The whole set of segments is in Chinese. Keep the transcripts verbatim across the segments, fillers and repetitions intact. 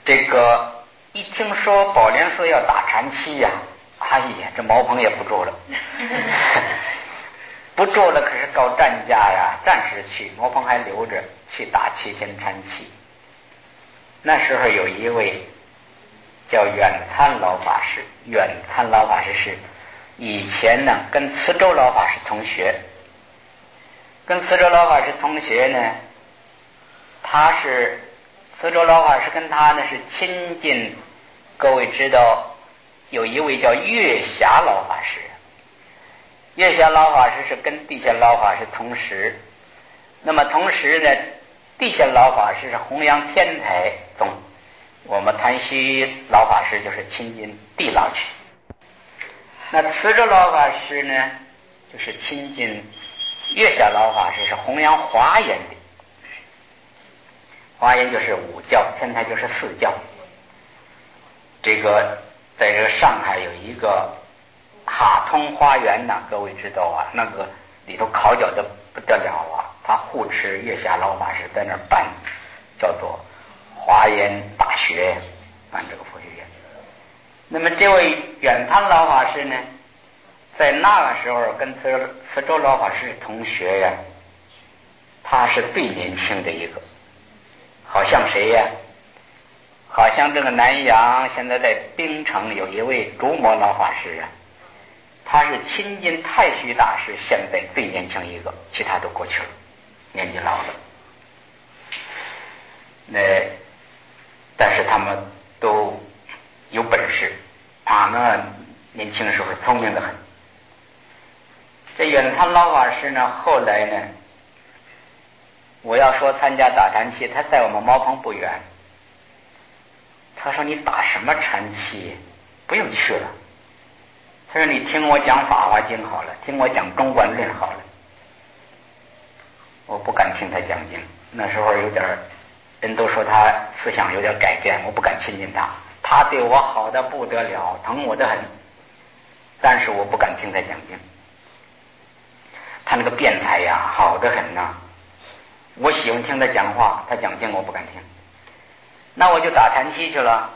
这个一听说宝莲寺要打禅期呀、啊，哎呀，这茅棚也不住了，不住了，可是搞战家呀，暂时去，茅棚还留着，去打七天禅期。那时候有一位叫远参老法师，远参老法师是以前呢跟慈州老法师同学，跟慈州老法师同学呢，他是慈州老法师跟他呢是亲近，各位知道有一位叫月霞老法师，月霞老法师是跟地仙老法师同时，那么同时呢，地仙老法师是弘扬天台宗，我们谭虚老法师就是亲近地老去，那慈州老法师呢就是亲近月霞老法师，是弘扬华严的，华严就是五教，天台就是四教。这个在这个上海有一个哈通花园呐、啊，各位知道啊，那个里头考究的不得了啊，他护持月下老法师在那儿办，叫做华严大学，办这个佛学院。那么这位远滩老法师呢，在那个时候跟慈慈州老法师同学呀，他是最年轻的一个，好像谁呀？好像这个南阳现在在槟城有一位竹摩老法师啊，他是亲近太虚大师，现在最年轻一个，其他都过去了，年纪老了。那但是他们都有本事啊，那年轻的时候聪明得很。这远参老法师呢，后来呢，我要说参加打禅期，他在我们茅棚不远。他说：“你打什么禅期？不用去了。”他说：“你听我讲《法华经》好了，听我讲《中观论》好了。”我不敢听他讲经，那时候有点人都说他思想有点改变，我不敢亲近他。他对我好的不得了，疼我的很，但是我不敢听他讲经。他那个辩才呀，好得很呐、啊。我喜欢听他讲话，他讲经我不敢听。那我就打禅期去了。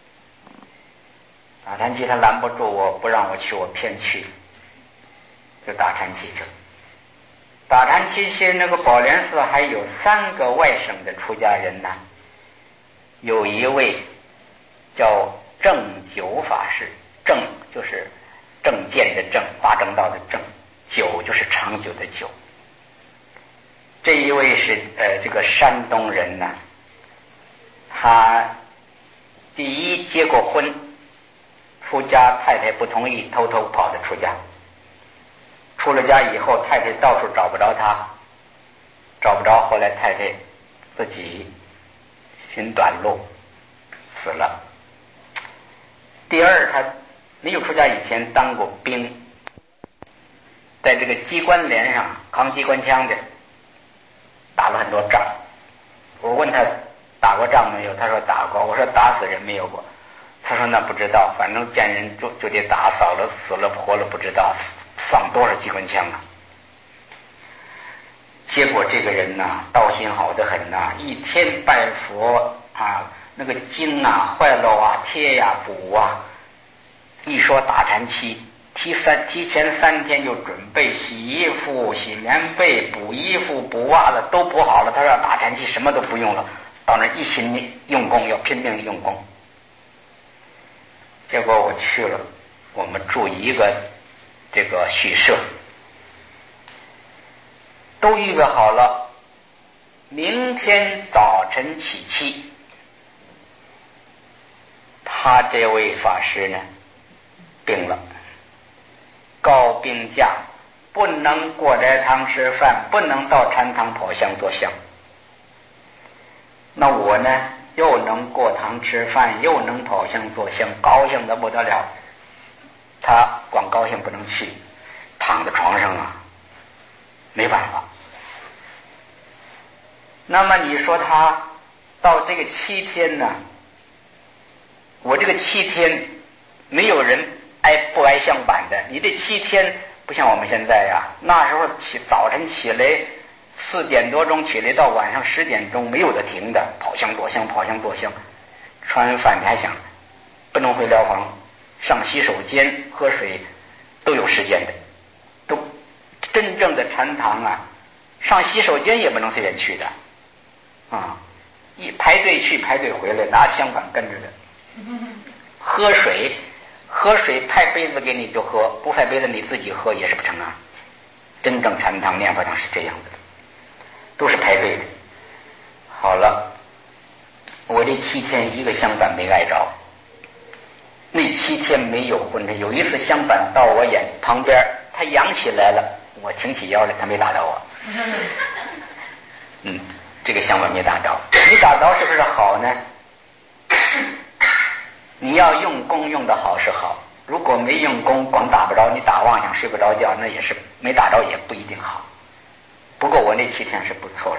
打禅期他拦不住我，不让我去，我偏去，就打禅期去了。打禅期去那个宝莲寺还有三个外省的出家人呢，有一位叫正九法师，正就是正见的正，八正道的正，久就是长久的久。这一位是呃这个山东人呢，他第一结过婚，出家太太不同意，偷偷跑着出家。出了家以后，太太到处找不着他，找不着，后来太太自己寻短路死了。第二，他没有出家以前当过兵，在这个机关连上扛机关枪的，打了很多仗。我问他打过仗没有，他说打过。我说打死人没有过，他说那不知道，反正见人就就得打，扫了死了活了不知道，放多少机关枪啊。结果这个人呐，道心好得很呐、啊，一天拜佛啊，那个经啊坏了啊贴呀、啊、补啊，一说打禅期提三提前三天就准备洗衣服洗棉被补衣服补袜子都补好了，他说打禅期什么都不用了，到那一心用功，要拼命用功。结果我去了，我们住一个这个宿舍，都预备好了，明天早晨起期。他这位法师呢病了，高病假，不能过斋堂吃饭，不能到禅堂跑香做香。那我呢又能过堂吃饭，又能跑香做香，高兴得不得了。他光高兴不能去，躺在床上啊，没办法。那么你说他到这个七天呢，我这个七天没有人挨不挨相板的，你这七天不像我们现在呀、啊，那时候起早晨起来四点多钟起来到晚上十点钟没有的停的，跑香做香跑香做香， 吃完饭你还想不能回疗房，上洗手间喝水都有时间的，都真正的禅堂啊，上洗手间也不能随便去的啊，一排队去排队回来，拿着香板跟着的。喝水喝水派杯子给你就喝，不派杯子你自己喝也是不成啊。真正禅堂念佛堂是这样的，都是排队的。好了，我这七天一个香板没挨着，那七天没有昏沉。有一次香板到我眼旁边，它扬起来了，我挺起腰来，它没打到我。嗯，这个香板没打到，没打到是不是好呢？你要用功用的好是好，如果没用功光打不着，你打妄想睡不着觉，那也是没打着也不一定好。不过我那七天是不错了。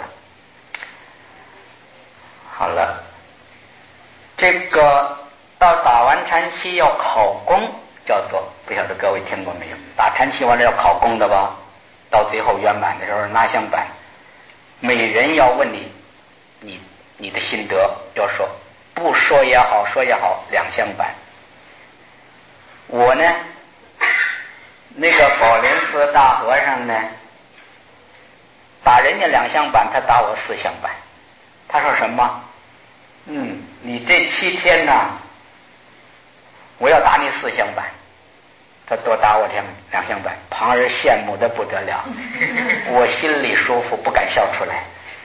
好了，这个到打完禅期要考功，叫做不晓得各位听过没有？打禅期完了要考功的吧？到最后圆满的时候拿香板，每人要问你，你你的心得要说，不说也好，说也好，两香板。我呢，那个宝莲寺大和尚呢，打人家两香板，他打我四香板。他说什么？嗯，你这七天呢，我要打你四香板。他多打我两两香板，旁人羡慕的不得了，我心里舒服，不敢笑出来。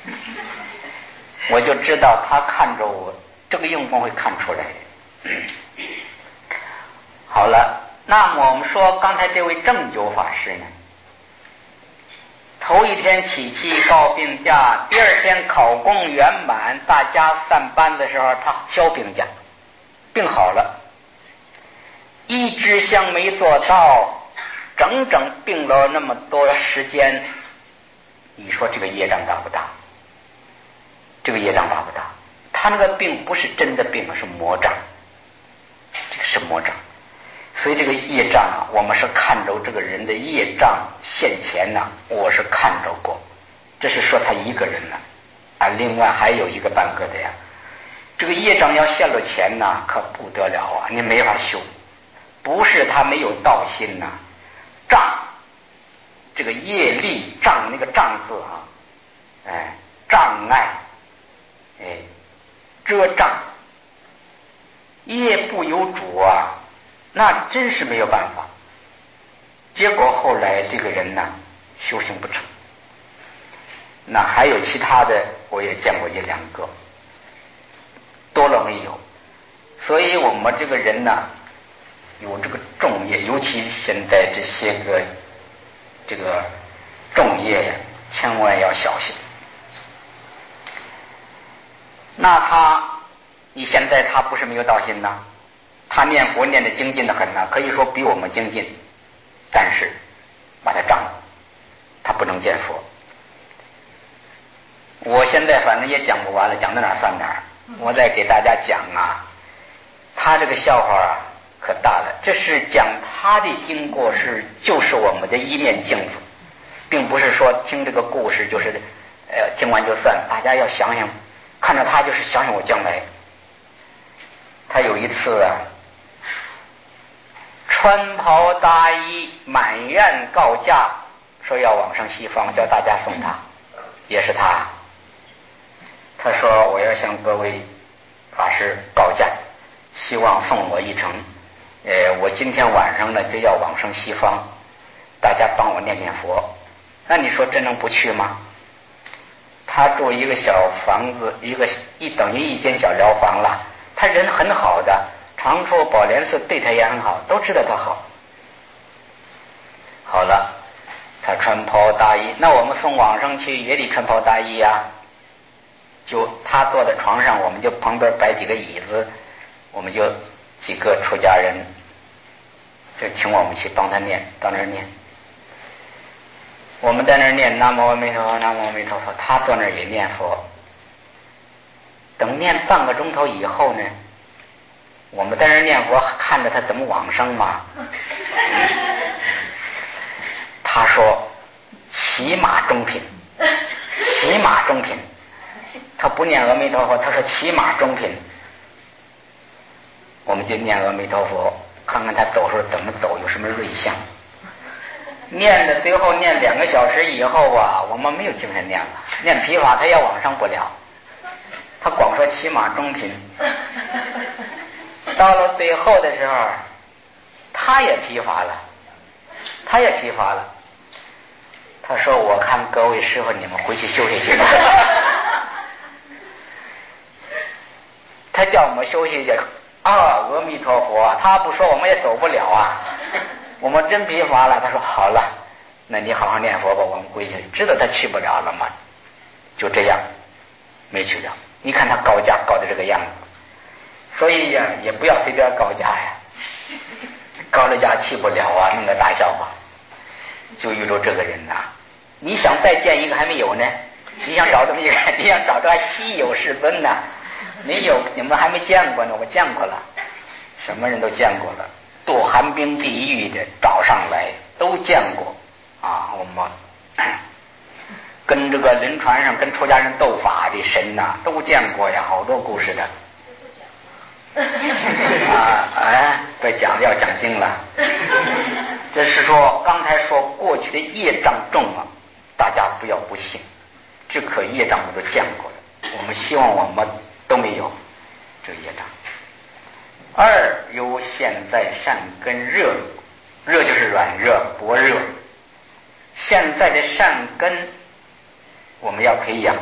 我就知道他看着我这个用功会看出来的。好了，那么我们说刚才这位正九法师呢，头一天起期告病假，第二天考功圆满，大家散班的时候他消病假，病好了，一支香没做到，整整病了那么多时间，你说这个业障大不大？这个业障大不大？他那个病不是真的病，是魔障，这个是魔障。所以这个业障啊，我们是看着这个人的业障现前呢、啊，我是看着过。这是说他一个人呢、啊，啊，另外还有一个半个的呀。这个业障要现了前呢、啊，可不得了啊，你没法修。不是他没有道心呐、啊，障，这个业力障那个障字啊，哎，障碍，哎，遮障，业不由主啊。那真是没有办法，结果后来这个人呢修行不成。那还有其他的，我也见过一两个，多了没有。所以我们这个人呢，有这个重业，尤其现在这些个这个重业呀，千万要小心。那他，你现在他不是没有道心呐？他念佛念的精进的很呐，可以说比我们精进，但是把他障了，他不能见佛。我现在反正也讲不完了，讲到哪儿算哪儿。我再给大家讲啊，他这个笑话啊可大了。这是讲他的经过是就是我们的一面镜子，并不是说听这个故事就是呃听完就算。大家要想想，看着他就是想想我将来。他有一次啊，穿袍大衣，满愿告假，说要往生西方，叫大家送他，也是他。他说我要向各位法师告假，希望送我一程。呃，我今天晚上呢就要往生西方，大家帮我念念佛。那你说真能不去吗？他住一个小房子，一个一等于一间小疗房了。他人很好的，常说宝莲寺对他也很好，都知道他好。好了，他穿袍大衣，那我们送往生去也得穿袍大衣呀、啊。就他坐在床上，我们就旁边摆几个椅子，我们就几个出家人就请我们去帮他念，到那儿念。我们在那儿念南无阿弥陀佛，南无阿弥陀佛，他坐那儿也念佛。等念半个钟头以后呢，我们在那儿念佛，看着他怎么往生嘛。他说起码中品，起码中品。他不念阿弥陀佛，他说起码中品。 我们就念阿弥陀佛，看看他走时候怎么走，有什么瑞相。念的最后念两个小时以后啊，我们没有精神念了，念琵琶他也往上不了，他光说骑马中品。到了最后的时候，他也疲乏了，他也疲乏了。他说：“我看各位师傅，你们回去休息去吧。”他叫我们休息去啊！阿弥陀佛，他不说我们也走不了啊！我们真疲乏了。他说：“好了，那你好好念佛吧，我们回去。”知道他去不了了吗？就这样，没去了。你看他高价高的这个样子，所以呀，也不要随便高价呀。高了价去不了啊，弄个大笑话。就遇着这个人呐、啊，你想再见一个还没有呢？你想找这么一个，你想找这稀有世尊呢、啊？你有，你们还没见过呢，我见过了，什么人都见过了，堕寒冰地狱的找上来都见过啊。我们跟这个轮船上跟出家人斗法的神呐、啊，都见过呀，好多故事的。啊哎，别讲要讲经了。这是说刚才说过去的业障重啊，大家不要不信，这可业障我都见过了。我们希望我们都没有这业障。二有现在善根热，热就是软热薄热，现在的善根我们要培养。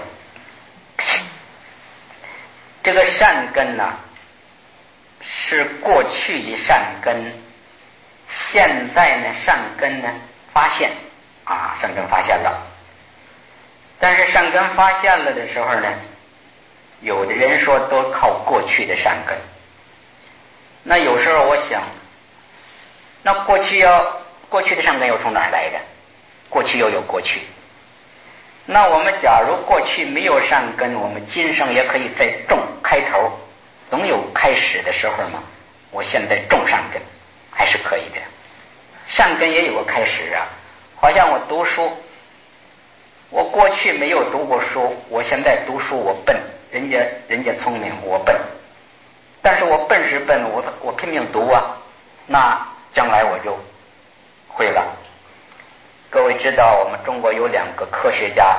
这个善根呢、啊，是过去的善根，现在呢善根呢发现啊，善根发现了。但是善根发现了的时候呢，有的人说都靠过去的善根。那有时候我想，那过去要过去的善根又从哪儿来的？过去又有过去。那我们假如过去没有善根，我们今生也可以再种开头，总有开始的时候嘛。我现在种善根还是可以的，善根也有个开始啊。好像我读书，我过去没有读过书，我现在读书我笨，人家人家聪明我笨，但是我笨是笨，我我拼命读啊，那将来我就会了。各位知道我们中国有两个科学家，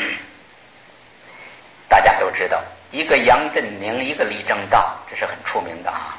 大家都知道，一个杨振宁，一个李政道，这是很出名的啊。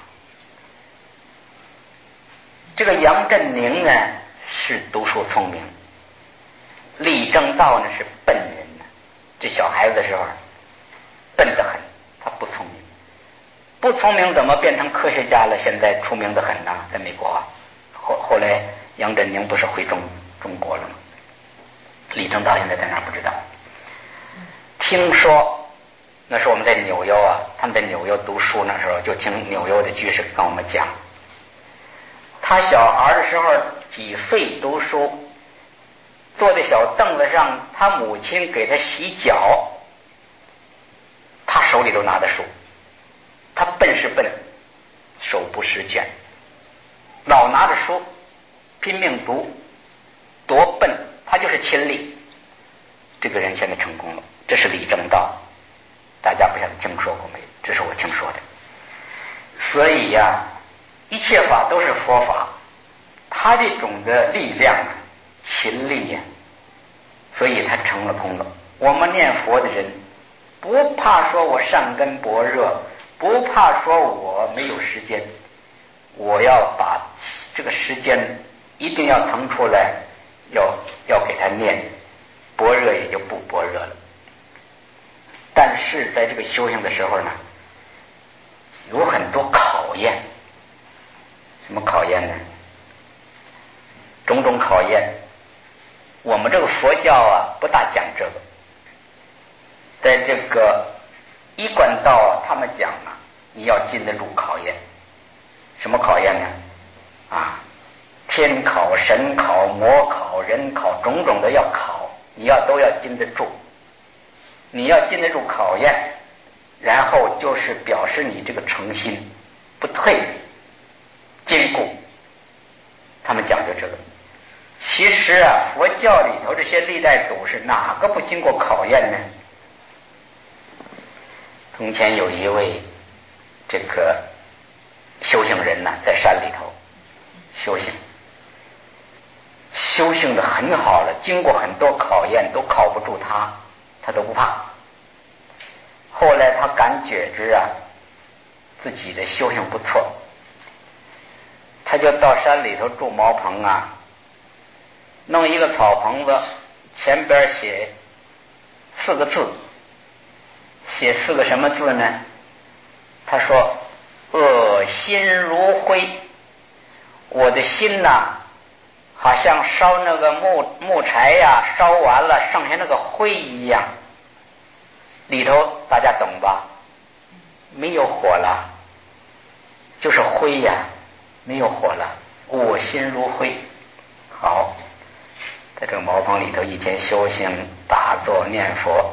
这个杨振宁呢是读书聪明，李政道呢是笨人呢。这小孩子的时候笨得很，他不聪明，不聪明怎么变成科学家了？现在出名得很呢，在美国。后后来杨振宁不是回中中国了吗？李政道现在在哪儿不知道。听说那时候我们在纽约啊，他们在纽约读书，那时候就听纽约的居士跟我们讲，他小孩的时候几岁读书，坐在小凳子上，他母亲给他洗脚，他手里都拿着书，他笨是笨，手不释卷，老拿着书拼命读，多笨，他就是亲历。这个人现在成功了，这是李政道，大家不晓得听说过没有？这是我听说的。所以呀、啊，一切法都是佛法，他这种的力量啊，勤力呀、啊，所以他成了功了。我们念佛的人不怕说我善根薄弱，不怕说我没有时间，我要把这个时间一定要腾出来，要要给他念，薄弱也就不薄弱了。但是在这个修行的时候呢，有很多考验。什么考验呢？种种考验。我们这个佛教啊不大讲这个，在这个一贯道啊，他们讲啊，你要经得住考验。什么考验呢？啊，天考、神考、魔考、人考，种种的要考，你要都要经得住。你要经得住考验，然后就是表示你这个诚心不退坚固。他们讲究这个。其实啊，佛教里头这些历代祖师哪个不经过考验呢？从前有一位这个修行人呢，在山里头修行，修行的很好了，经过很多考验都考不住他，他都不怕。后来他感觉知啊，自己的修行不错，他就到山里头住茅棚啊，弄一个草棚子，前边写四个字，写四个什么字呢？他说：恶心如灰。我的心呐，好像烧那个木木柴呀，烧完了剩下那个灰一样。里头大家懂吧？没有火了，就是灰呀，没有火了，我心如灰。好，在这个茅棚里头一天修行打坐念佛。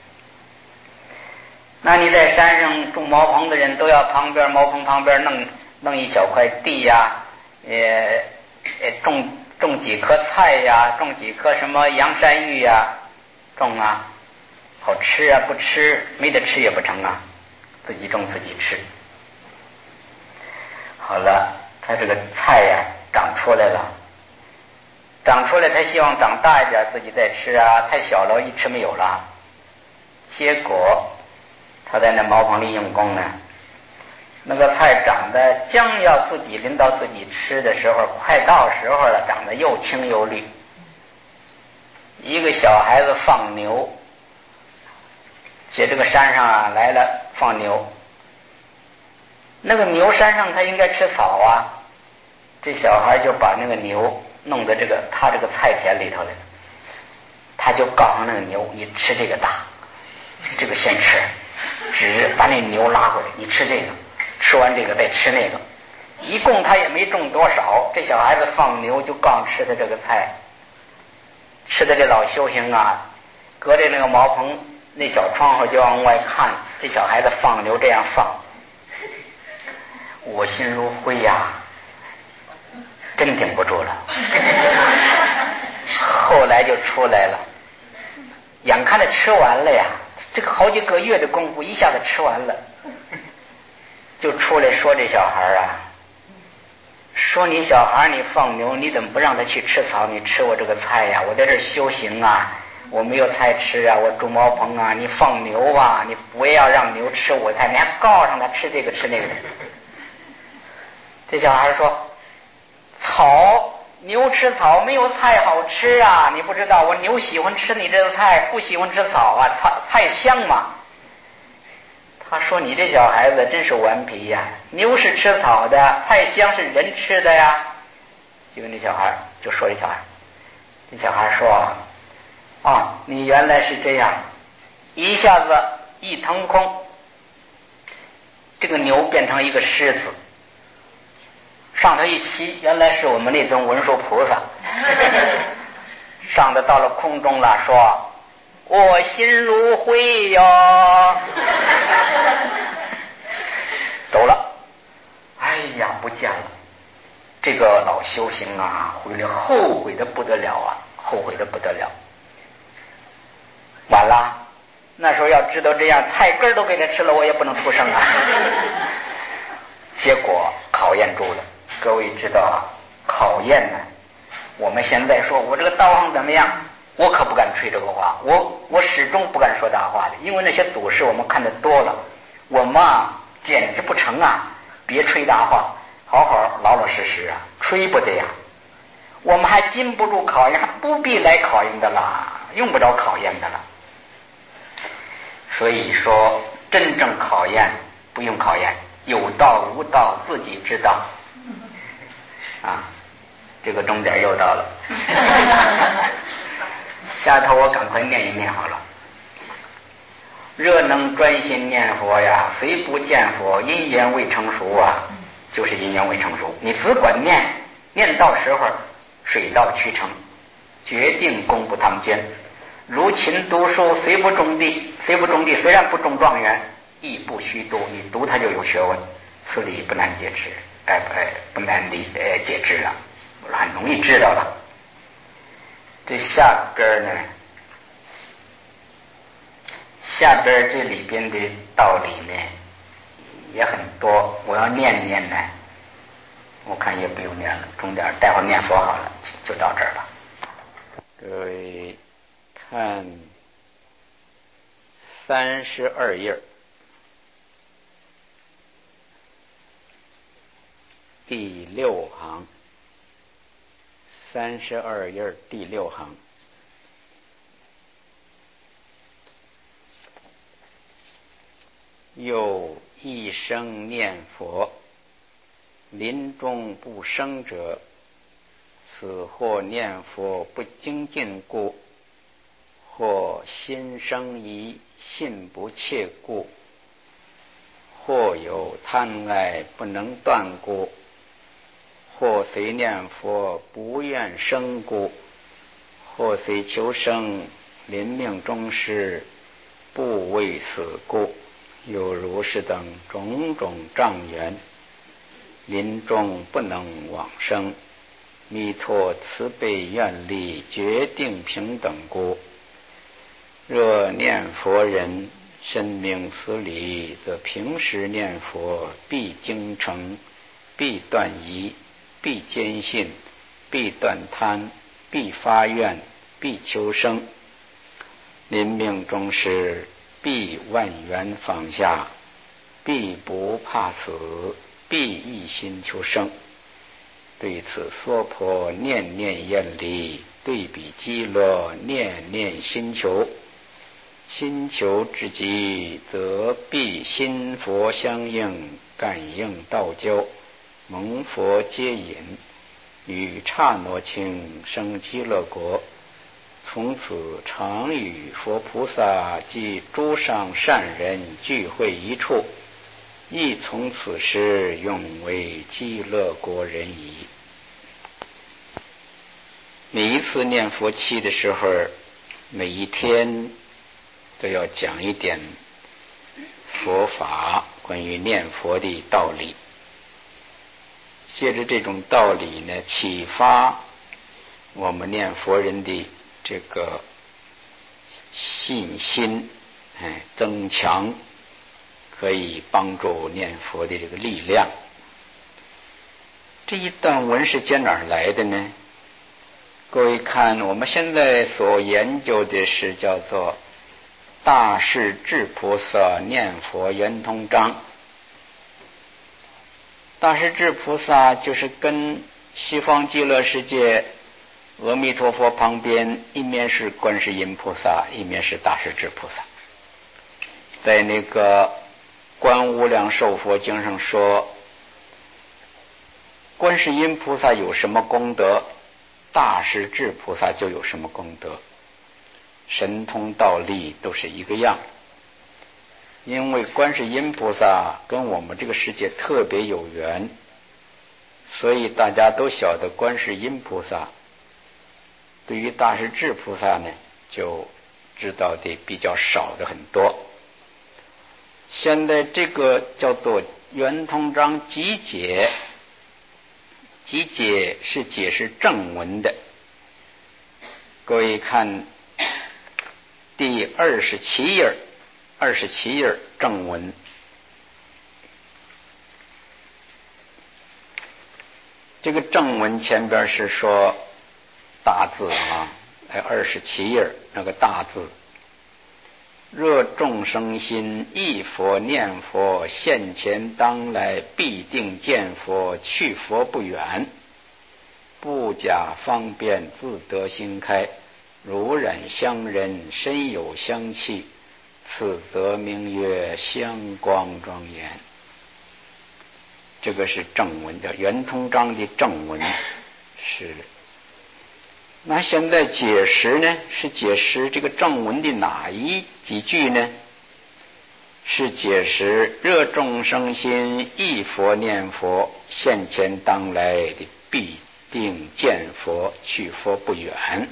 那你在山上住茅棚的人都要旁边茅棚旁边弄弄一小块地呀，也种种几棵菜呀，种几棵什么洋山芋呀，种啊，好吃啊，不吃没得吃也不成啊，自己种自己吃。好了，他这个菜呀长出来了，长出来他希望长大一点自己再吃啊，太小了一吃没有了。结果他在那茅棚里用功呢，那个菜长得将要自己轮到自己吃的时候，快到时候了，长得又青又绿。一个小孩子放牛，在这个山上啊来了放牛，那个牛山上他应该吃草啊，这小孩就把那个牛弄到这个他这个菜田里头来了，他就告诉那个牛，你吃这个大，这个先吃，只把那牛拉过来，你吃这个，吃完这个再吃那个。一共他也没种多少，这小孩子放牛就刚吃的这个菜，吃的这老修行啊，隔着那个茅棚那小窗户就往外看，这小孩子放牛这样放，我心如灰呀，真顶不住了。后来就出来了，眼看着吃完了呀，这个好几个月的功夫一下子吃完了，就出来说这小孩啊，说你小孩你放牛你怎么不让他去吃草，你吃我这个菜呀，我在这儿修行啊，我没有菜吃啊，我住茅棚啊，你放牛啊，你不要让牛吃我菜，你还告上他吃这个吃那个。这小孩说，草牛吃草没有菜好吃啊，你不知道我牛喜欢吃你这个菜，不喜欢吃草啊，菜菜香嘛。他说你这小孩子真是顽皮呀，牛是吃草的，菜香是人吃的呀。结果那小孩就说这小孩，这小孩说啊，你原来是这样，一下子一腾空，这个牛变成一个狮子，上头一骑，原来是我们那尊文殊菩萨。上头到了空中了，说我心如灰哟。走了，哎呀不见了。这个老修行啊，回来后悔的不得了啊，后悔的不得了。晚了，那时候要知道这样，菜根都给他吃了，我也不能出声啊。结果考验住了。各位知道啊，考验呢，我们现在说我这个道行怎么样，我可不敢吹这个话，我我始终不敢说大话的，因为那些祖师我们看得多了，我们啊简直不成啊，别吹大话，好好老老实实啊，吹不得呀。我们还经不住考验，还不必来考验的啦，用不着考验的了。所以说真正考验不用考验，有道无道自己知道啊。这个终点又到了。下头我赶快念一念好了。若能专心念佛呀，虽不见佛，因缘未成熟啊，就是因缘未成熟。你只管念，念到时候水到渠成，决定功不唐捐。如勤读书，虽不中第，虽不中第，虽然不中状元，亦不虚读。你读它就有学问，此理不难解释，哎哎，不难理哎解知了，很容易知道了。这下边呢，下边这里边的道理呢， 也很多，我要念念呢，我看也不用念了，中点待会儿念佛好了，就到这儿了。各位看三十二页第六行，三十二页第六行，又一生念佛，临终不生者，此或念佛不精进故，或心生疑信不切故，或有贪爱不能断故，或虽念佛不愿生故，或虽求生临命终时不为此故，有如是等种种障缘，临终不能往生，弥陀慈悲愿力决定平等故。若念佛人深明此理，则平时念佛必精诚，必断疑，必坚信，必断贪，必发愿，必求生，临命终时必万缘放下，必不怕死，必一心求生。对此娑婆念念厌离，对比极乐念念心求，心求之极，则必心佛相应，感应道交，蒙佛接引，与刹那情生极乐国，从此常与佛菩萨及诸上善人聚会一处，亦从此时永为极乐国人矣。每一次念佛期的时候，每一天都要讲一点佛法，关于念佛的道理，借着这种道理呢，启发我们念佛人的这个信心，哎，增强，可以帮助念佛的这个力量。这一段文是从哪儿来的呢？各位看，我们现在所研究的是叫做大势至菩萨念佛圆通章。大势至菩萨就是跟西方极乐世界阿弥陀佛旁边，一面是观世音菩萨，一面是大势至菩萨。在那个观无量寿佛经上说，观世音菩萨有什么功德，大势至菩萨就有什么功德，神通道力都是一个样。因为观世音菩萨跟我们这个世界特别有缘，所以大家都晓得观世音菩萨。对于大势至菩萨呢，就知道的比较少的很多。现在这个叫做圆通章集解，集解是解释正文的。各位看第二十七页，二十七页正文。这个正文前边是说大字啊，二十七页那个大字，若众生心忆佛念佛，现前当来必定见佛，去佛不远，不假方便自得心开，如染香人身有香气，此则名曰香光庄严。这个是正文，叫圆通章的正文。是那现在解释呢，是解释这个正文的哪一几句呢？是解释热众生心忆佛念佛，现前当来的必定见佛，去佛不远。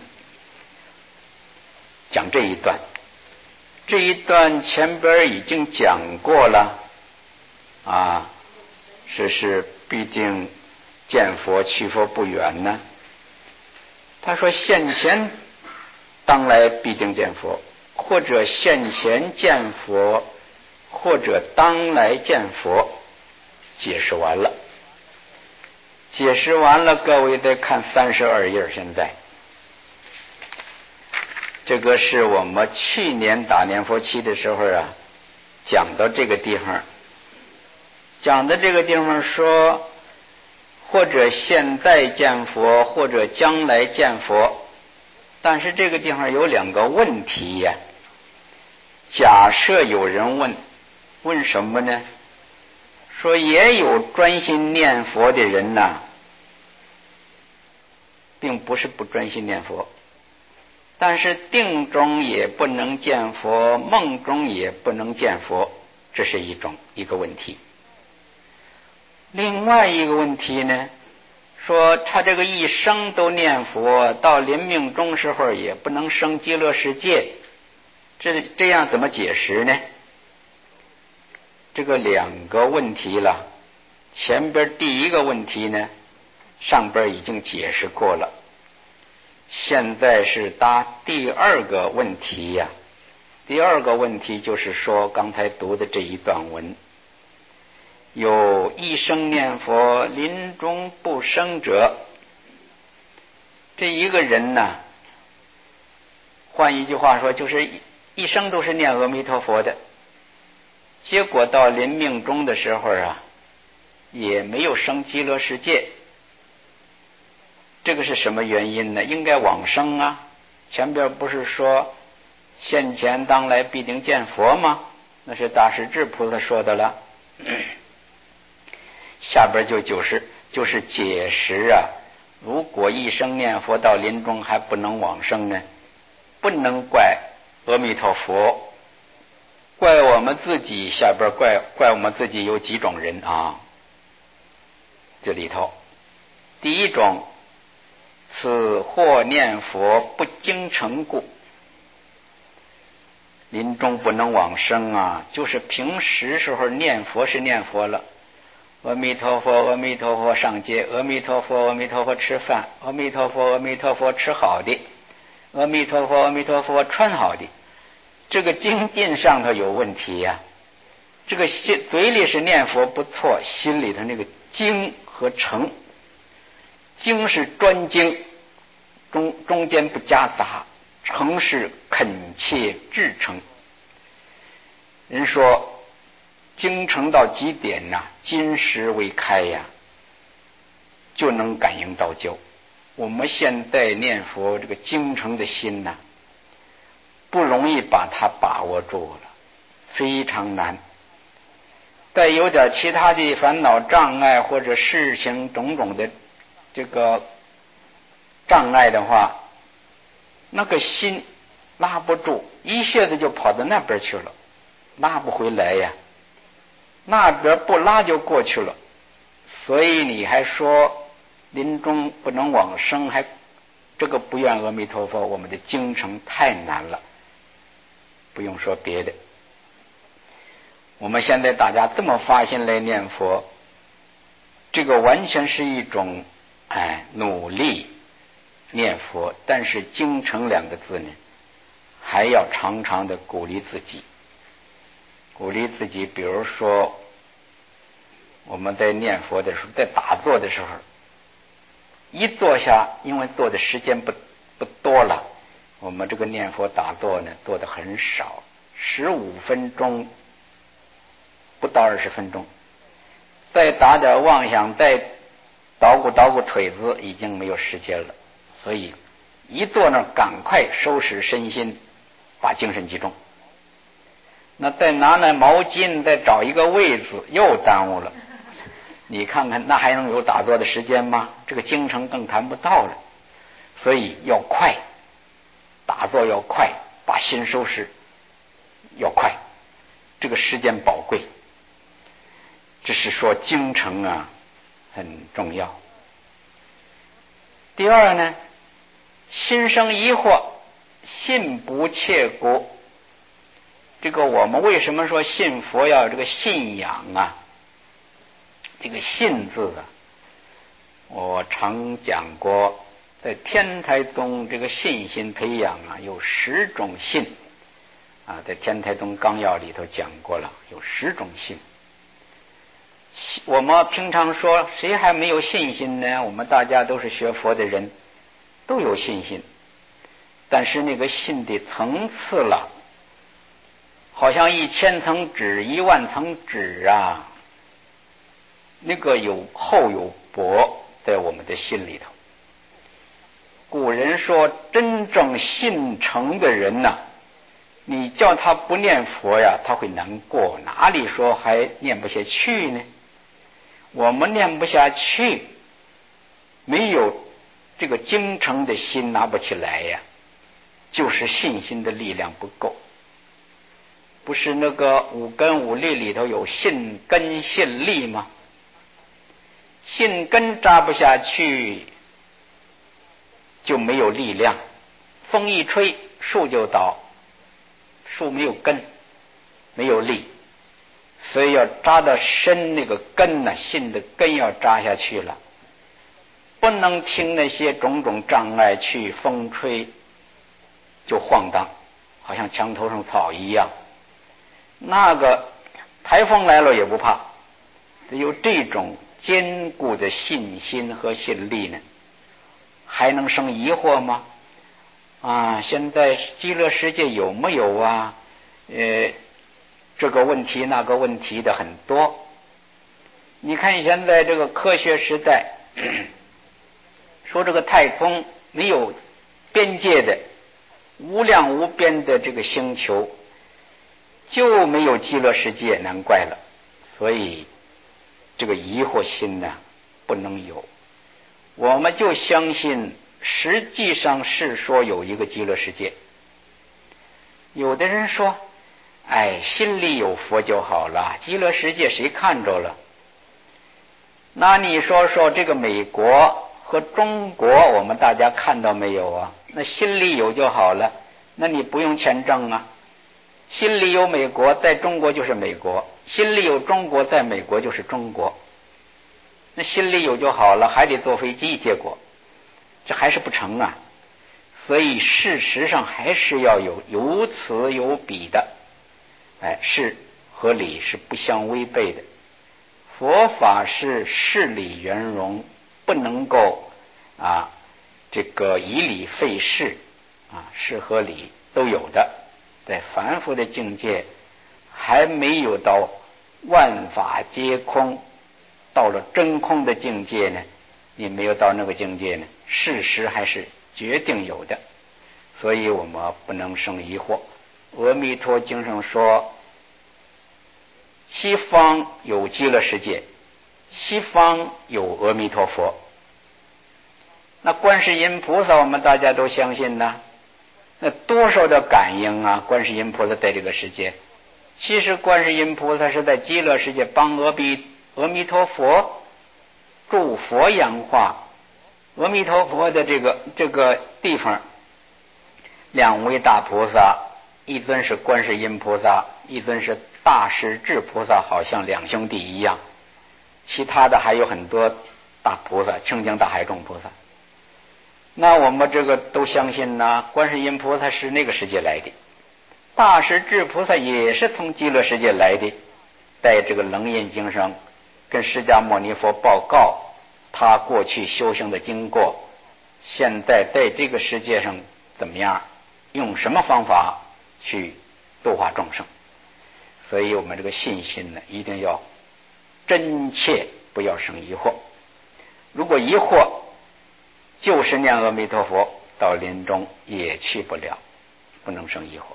讲这一段，这一段前边已经讲过了啊，是是必定见佛，去佛不远呢。他说现前当来必定见佛，或者现前见佛，或者当来见佛。 解释完了。解释完了，各位再看三十二页。现在这个是我们去年打念佛期的时候啊，讲到这个地方，讲的这个地方说，或者现在见佛，或者将来见佛。但是这个地方有两个问题呀。假设有人问，问什么呢？说也有专心念佛的人呐，并不是不专心念佛，但是定中也不能见佛，梦中也不能见佛，这是一种一个问题。另外一个问题呢，说他这个一生都念佛，到临命终时候也不能生极乐世界，这这样怎么解释呢？这个两个问题了。前边第一个问题呢，上边已经解释过了，现在是答第二个问题呀。第二个问题就是说刚才读的这一段文，有一生念佛，临终不生者。这一个人呢，换一句话说，就是一生都是念阿弥陀佛的，结果到临命终的时候啊，也没有生极乐世界。这个是什么原因呢？应该往生啊。前边不是说现前当来必定见佛吗？那是大势至菩萨说的了。下边就就是就是解释啊，如果一生念佛到临终还不能往生呢，不能怪阿弥陀佛，怪我们自己。下边怪怪我们自己有几种人啊？这里头第一种，此或念佛不精诚故，临终不能往生啊，就是平时时候念佛是念佛了，阿弥陀佛阿弥陀佛上街，阿弥陀佛阿弥陀佛吃饭，阿弥陀佛阿弥陀佛吃好的，阿弥陀佛阿弥陀佛穿好的，这个精进上头有问题呀、啊。这个心嘴里是念佛不错，心里头那个精和诚，精是专精，中中间不夹杂，诚是恳切至诚。人说精诚到极点呐、啊，金石为开呀、啊，就能感应道交。我们现在念佛这个精诚的心呐、啊，不容易把它把握住了，非常难。再有点其他的烦恼障碍或者事情种种的这个障碍的话，那个心拉不住，一下子就跑到那边去了，拉不回来呀。那边不拉就过去了，所以你还说临终不能往生，还这个不愿阿弥陀佛，我们的精诚太难了。不用说别的，我们现在大家这么发心来念佛，这个完全是一种哎努力念佛，但是精诚两个字呢，还要常常的鼓励自己，鼓励自己。比如说我们在念佛的时候，在打坐的时候，一坐下，因为坐的时间不不多了，我们这个念佛打坐呢做的很少，十五分钟不到二十分钟，再打点妄想，再捣鼓捣鼓腿子，已经没有时间了。所以一坐那儿赶快收拾身心，把精神集中。那再拿那毛巾，再找一个位子，又耽误了。你看看，那还能有打坐的时间吗？这个精神更谈不到了。所以要快，打坐要快，把心收拾要快，这个时间宝贵。这是说精诚啊很重要。第二呢，心生疑惑，信不切果。这个我们为什么说信佛要有这个信仰啊？这个信字啊，我常讲过，在天台宗这个信心培养啊，有十种信啊，在天台宗纲要里头讲过了，有十种信。 我们平常说谁还没有信心呢？我们大家都是学佛的人，都有信心，但是那个信的层次了，好像一千层纸一万层纸啊，那个有厚有薄在我们的心里头。古人说真正信诚的人呐、啊，你叫他不念佛呀，他会难过，哪里说还念不下去呢？我们念不下去，没有这个精诚的心拿不起来呀，就是信心的力量不够。不是那个五根五力里头有信根信力吗？信根扎不下去，就没有力量。风一吹，树就倒，树没有根，没有力，所以要扎得深，那个根呢，信的根要扎下去了，不能听那些种种障碍去风吹就晃荡，好像墙头上草一样。那个台风来了也不怕，有这种坚固的信心和信力呢，还能生疑惑吗？啊，现在极乐世界有没有啊？呃，这个问题那个问题的很多。你看现在这个科学时代，说这个太空没有边界的无量无边的这个星球，就没有极乐世界，难怪了。所以这个疑惑心呢不能有，我们就相信实际上是说有一个极乐世界。有的人说，哎，心里有佛就好了，极乐世界谁看着了？那你说说这个美国和中国，我们大家看到没有啊？那心里有就好了，那你不用签证啊。心里有美国，在中国就是美国；心里有中国，在美国就是中国。那心里有就好了，还得坐飞机，结果这还是不成啊。所以事实上还是要有有此有彼的，哎，事和理是不相违背的。佛法是事理圆融，不能够啊这个以理废事啊，事和理都有的。在凡夫的境界还没有到万法皆空，到了真空的境界呢，你没有到那个境界呢，事实还是决定有的，所以我们不能生疑惑。阿弥陀经上说，西方有极乐世界，西方有阿弥陀佛。那观世音菩萨我们大家都相信呢，那多少的感应啊！观世音菩萨在这个世界，其实观世音菩萨是在极乐世界帮阿弥阿弥陀佛助佛扬化。阿弥陀佛的这个这个地方，两位大菩萨，一尊是观世音菩萨，一尊是大势至菩萨，好像两兄弟一样。其他的还有很多大菩萨，清净大海众菩萨。那我们这个都相信呢，观世音菩萨是那个世界来的，大势至菩萨也是从极乐世界来的，在这个楞严经上跟释迦牟尼佛报告他过去修行的经过，现在在这个世界上怎么样，用什么方法去度化众生。所以我们这个信心呢，一定要真切，不要生疑惑。如果疑惑，就是念阿弥陀佛，到临终也去不了，不能生疑惑。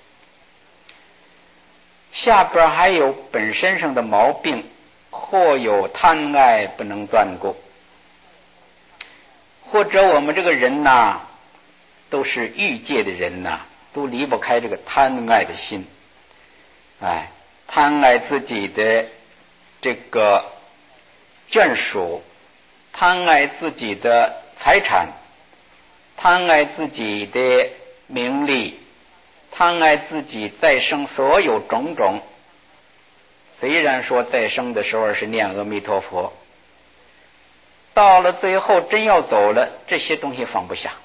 下边还有本身上的毛病，或有贪爱不能断过，或者我们这个人呐，都是欲界的人呐，都离不开这个贪爱的心。哎，贪爱自己的这个眷属，贪爱自己的财产，贪爱自己的名利，贪爱自己再生所有种种。虽然说再生的时候是念阿弥陀佛，到了最后真要走了，这些东西放不下，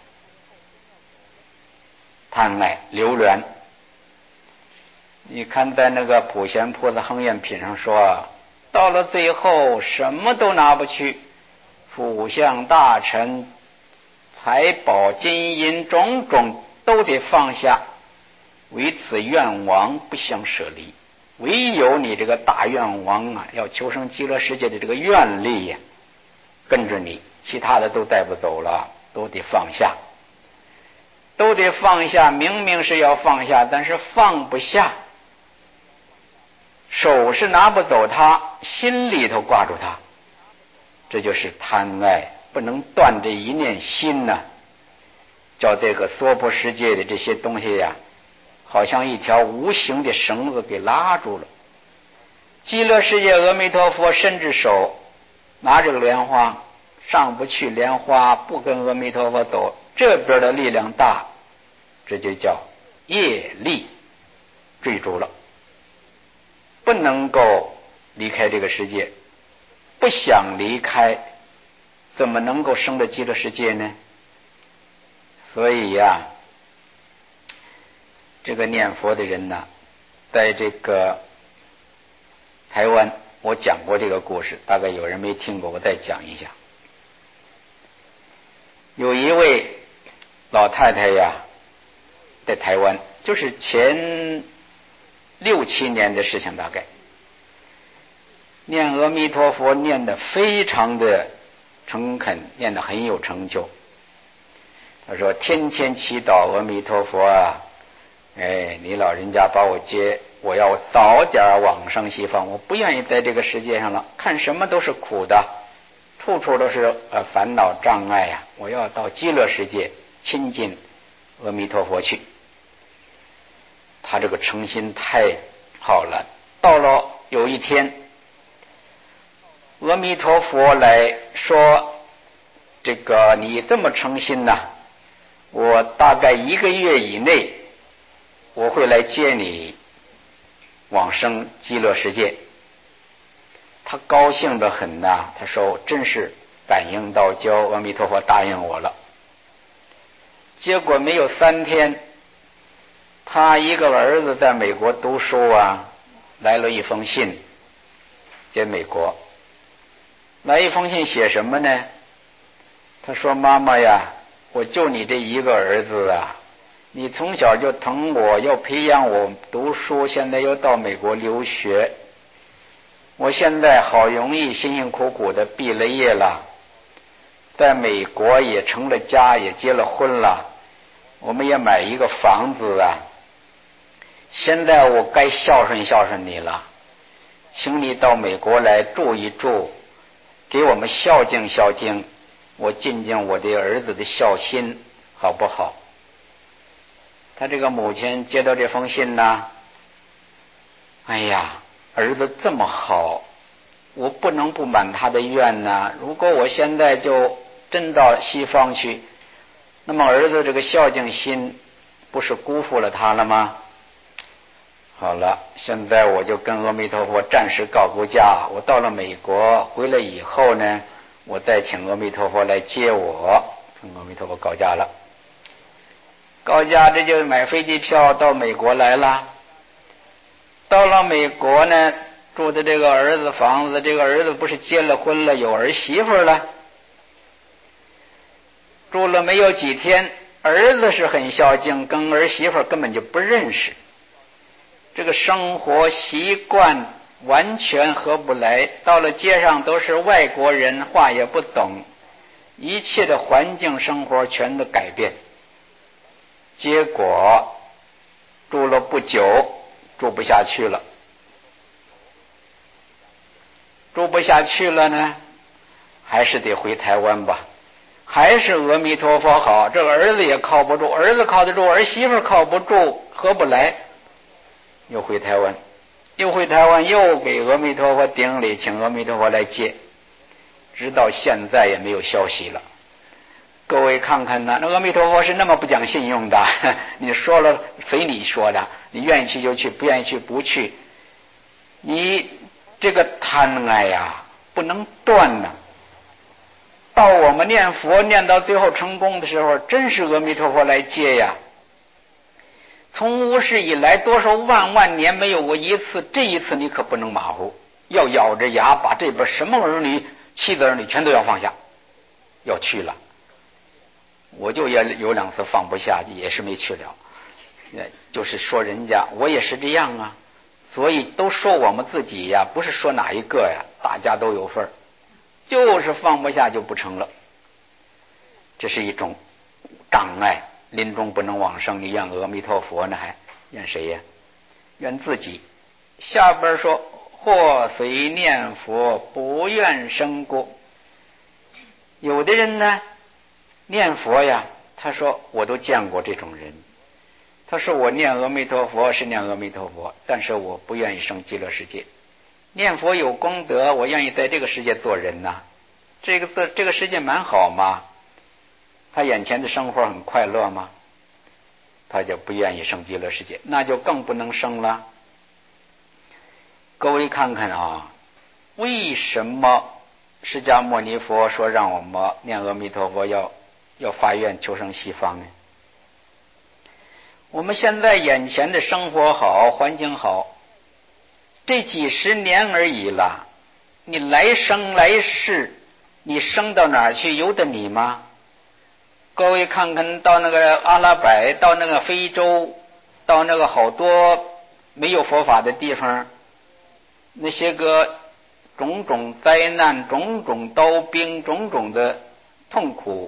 贪爱流连。你看在那个普贤菩萨恒愿品上说， 到了最后什么都拿不去，府相大臣财宝金银种种都得放下，为此愿王不相舍离。唯有你这个大愿王啊，要求生极乐世界的这个愿力呀、啊，跟着你，其他的都带不走了，都得放下，都得放下。明明是要放下，但是放不下，手是拿不走它，心里头挂住它，这就是贪爱不能断这一念心呢、啊，叫这个娑婆世界的这些东西呀、啊，好像一条无形的绳子给拉住了。极乐世界阿弥陀佛伸着手拿着个莲花上不去，莲花不跟阿弥陀佛走，这边的力量大，这就叫业力坠住了，不能够离开这个世界，不想离开，怎么能够升到极乐世界呢？所以呀、啊，这个念佛的人呢，在这个台湾，我讲过这个故事，大概有人没听过，我再讲一下。有一位老太太呀，在台湾，就是前六七年的事情，大概念阿弥陀佛念得非常的诚恳，念得很有成就。他说天天祈祷阿弥陀佛啊，哎，你老人家把我接，我要早点往生西方，我不愿意在这个世界上了，看什么都是苦的，处处都是呃烦恼障碍呀、啊，我要到极乐世界亲近阿弥陀佛去。他这个诚心太好了。到了有一天，阿弥陀佛来说，这个你这么诚心呐、啊，我大概一个月以内我会来接你往生极乐世界。他高兴得很呐、啊，他说真是感应道交，阿弥陀佛答应我了。结果没有三天，他一个儿子在美国读书啊，来了一封信，在美国来一封信，写什么呢？他说妈妈呀，我就你这一个儿子啊，你从小就疼我，要培养我读书，现在又到美国留学，我现在好容易辛辛苦苦的毕了业了，在美国也成了家，也结了婚了，我们也买一个房子啊，现在我该孝顺孝顺你了，请你到美国来住一住，给我们孝敬孝敬，我尽尽我的儿子的孝心，好不好？他这个母亲接到这封信呢，哎呀，儿子这么好，我不能不满他的愿呐。如果我现在就真到西方去，那么儿子这个孝敬心不是辜负了他了吗？好了，现在我就跟阿弥陀佛暂时告个假，我到了美国回来以后呢，我再请阿弥陀佛来接我，跟阿弥陀佛告假了。告假，这就买飞机票到美国来了。到了美国呢，住的这个儿子房子，这个儿子不是结了婚了，有儿媳妇了。住了没有几天，儿子是很孝敬，跟儿媳妇根本就不认识，这个生活习惯完全合不来，到了街上都是外国人，话也不懂，一切的环境生活全都改变。结果住了不久，住不下去了。住不下去了呢，还是得回台湾吧。还是阿弥陀佛好，这个儿子也靠不住，儿子靠得住，儿媳妇靠不住，合不来，又回台湾，又回台湾，又给阿弥陀佛顶礼，请阿弥陀佛来接，直到现在也没有消息了。各位看看呢，那阿弥陀佛是那么不讲信用的，你说了随你说的，你愿意去就去，不愿意去不去。你这个贪爱呀，不能断呢。到我们念佛念到最后成功的时候，真是阿弥陀佛来接呀。从无始以来多少万万年没有过一次，这一次你可不能马虎， 要咬着牙把这边什么儿女、妻子儿女全都要放下，要去了。我就也有两次放不下，也是没去了。就是说人家，我也是这样啊。所以都说我们自己呀，不是说哪一个呀，大家都有份儿，就是放不下就不成了。这是一种障碍，临终不能往生，你怨阿弥陀佛呢，还怨谁呀？怨自己。下边说，或虽念佛不愿生过。有的人呢，念佛呀，他说我都见过这种人。他说我念阿弥陀佛是念阿弥陀佛，但是我不愿意生极乐世界。念佛有功德，我愿意在这个世界做人呐、啊。这个这个世界蛮好嘛，他眼前的生活很快乐吗？他就不愿意生极乐世界，那就更不能生了。各位看看啊，为什么释迦牟尼佛说让我们念阿弥陀佛要要发愿求生西方呢？我们现在眼前的生活好，环境好，这几十年而已了。你来生来世，你生到哪儿去由得你吗？各位看看到那个阿拉伯，到那个非洲，到那个好多没有佛法的地方，那些个种种灾难，种种刀兵，种种的痛苦，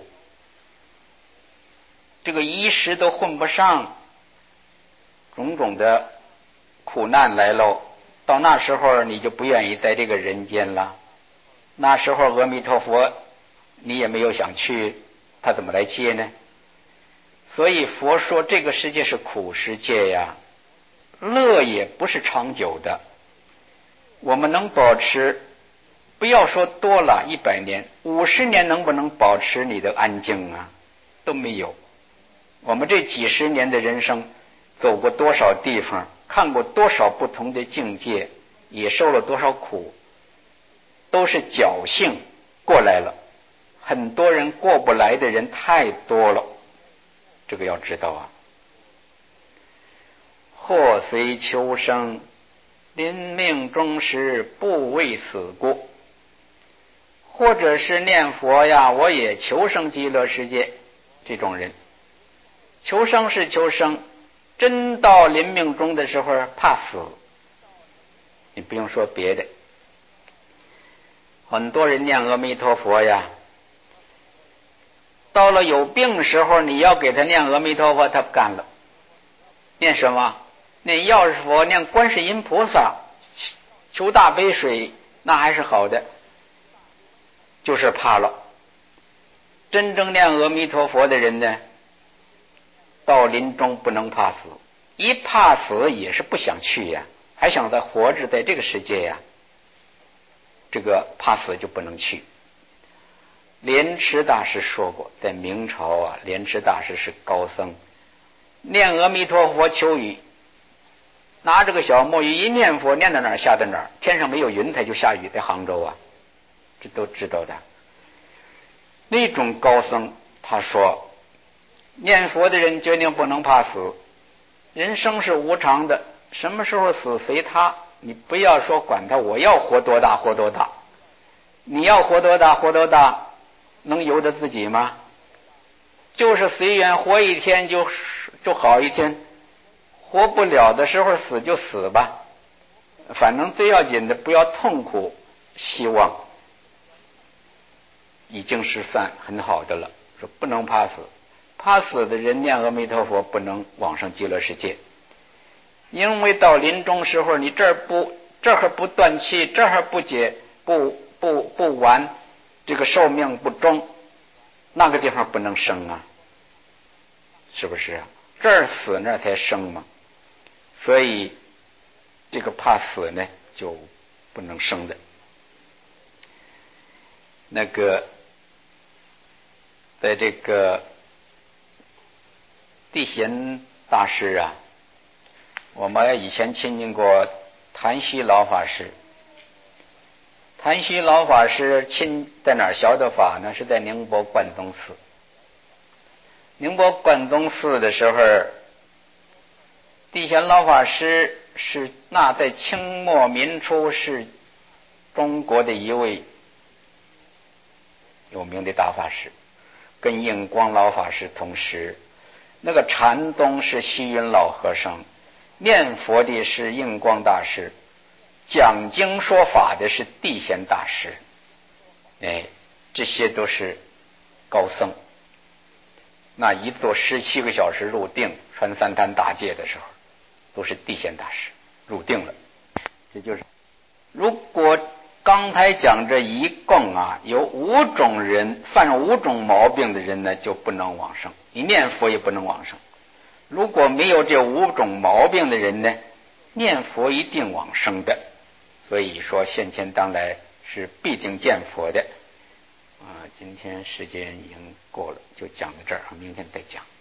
这个衣食都混不上，种种的苦难来喽。到那时候你就不愿意在这个人间了。那时候阿弥陀佛你也没有想去，他怎么来接呢？所以佛说这个世界是苦世界呀，乐也不是长久的。我们能保持，不要说多了一百年，五十年能不能保持你的安静啊？都没有。我们这几十年的人生，走过多少地方，看过多少不同的境界，也受了多少苦，都是侥幸过来了。很多人过不来的人太多了，这个要知道啊。或虽求生，临命终时不为死过。或者是念佛呀，我也求生极乐世界，这种人求生是求生，真到临命终的时候怕死。你不用说别的，很多人念阿弥陀佛呀，到了有病时候，你要给他念阿弥陀佛，他不干了。念什么？念药师佛，念观世音菩萨，求大杯水，那还是好的，就是怕了。真正念阿弥陀佛的人呢，到临终不能怕死，一怕死也是不想去呀，还想再活着在这个世界呀，这个怕死就不能去。莲池大师说过，在明朝啊，莲池大师是高僧，念阿弥陀佛求雨，拿着个小木鱼一念佛，念到哪儿下到哪儿，天上没有云彩就下雨，在杭州啊，这都知道的。那种高僧他说，念佛的人决定不能怕死，人生是无常的，什么时候死随他，你不要说管他，我要活多大活多大，你要活多大活多大，能由得自己吗？就是随缘，活一天就就好一天，活不了的时候死就死吧，反正最要紧的不要痛苦，希望已经是算很好的了。说不能怕死，怕死的人念阿弥陀佛不能往生极乐世界，因为到临终时候，你这儿不这儿不断气，这儿不解不不不完，这个寿命不终，那个地方不能生啊，是不是啊？这儿死那儿才生嘛，所以这个怕死呢就不能生的。那个在这个地贤大师啊，我们以前亲近过谭虚老法师。谭虚老法师亲在哪儿学的法呢？是在宁波关东寺。宁波关东寺的时候，地贤老法师是那在清末民初是中国的一位有名的大法师，跟印光老法师同时，那个禅宗是虚云老和尚，念佛的是印光大师，讲经说法的是地贤大师，哎，这些都是高僧。那一坐十七个小时入定，穿三坛大戒的时候，都是地贤大师入定了。这就是，如果刚才讲这一共啊，有五种人犯五种毛病的人呢，就不能往生。你念佛也不能往生。如果没有这五种毛病的人呢，念佛一定往生的。所以说现前当来是必定见佛的。啊，今天时间已经过了，就讲到这儿，明天再讲。